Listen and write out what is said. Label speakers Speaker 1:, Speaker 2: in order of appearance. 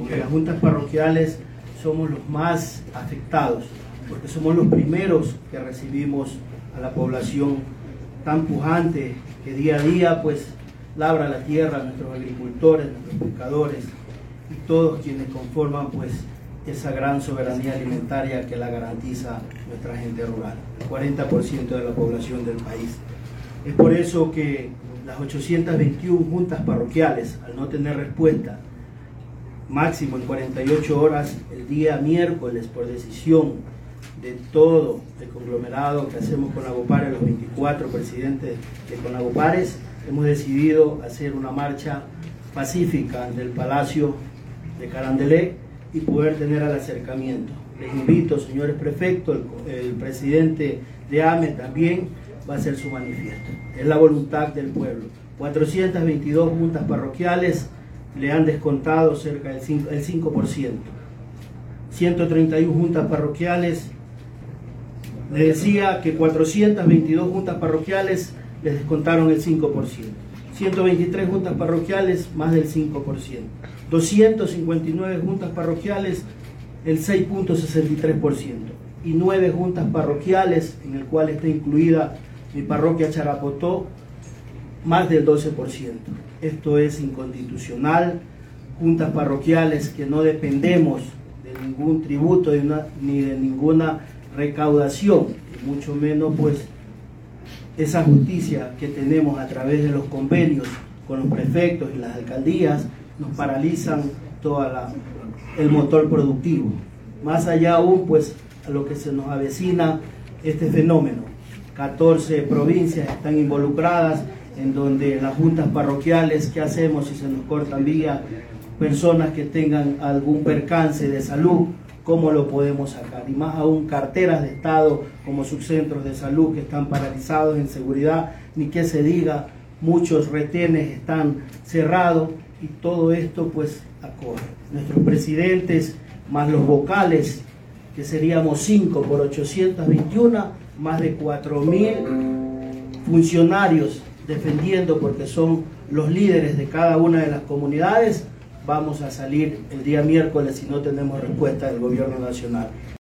Speaker 1: porque las juntas parroquiales somos los más afectados, porque somos los primeros que recibimos a la población tan pujante que día a día pues labra la tierra, nuestros agricultores, nuestros pescadores y todos quienes conforman pues esa gran soberanía alimentaria que la garantiza nuestra gente rural, el 40% de la población del país. Es por eso que las 821 juntas parroquiales, al no tener respuesta, máximo en 48 horas, el día miércoles, por decisión de todo el conglomerado que hacemos con Conagopare, los 24 presidentes de Conagopares, hemos decidido hacer una marcha pacífica ante el Palacio de Carandelec y poder tener el acercamiento. Les invito, señores prefectos, el presidente de AME también va a hacer su manifiesto. Es la voluntad del pueblo. 422 juntas parroquiales le han descontado cerca del 5%. 131 juntas parroquiales, le decía que 422 juntas parroquiales les descontaron el 5%. 123 juntas parroquiales, más del 5%. 259 juntas parroquiales, el 6.63%. Y 9 juntas parroquiales, en el cual está incluida mi parroquia Charapotó, más del 12%. Esto es inconstitucional. Juntas parroquiales que no dependemos de ningún tributo ni de ninguna recaudación, y mucho menos pues esa justicia que tenemos a través de los convenios con los prefectos y las alcaldías nos paralizan todo el motor productivo. Más allá aún pues a lo que se nos avecina este fenómeno. 14 provincias están involucradas, en donde las juntas parroquiales, ¿qué hacemos si se nos cortan vías? Personas que tengan algún percance de salud, ¿cómo lo podemos sacar? Y más aún carteras de Estado como subcentros de salud que están paralizados en seguridad, ni que se diga, muchos retenes están cerrados y todo esto pues acorde. Nuestros presidentes más los vocales, que seríamos 5 por 821, más de 4.000 funcionarios defendiendo, porque son los líderes de cada una de las comunidades. Vamos a salir el día miércoles si no tenemos respuesta del gobierno nacional.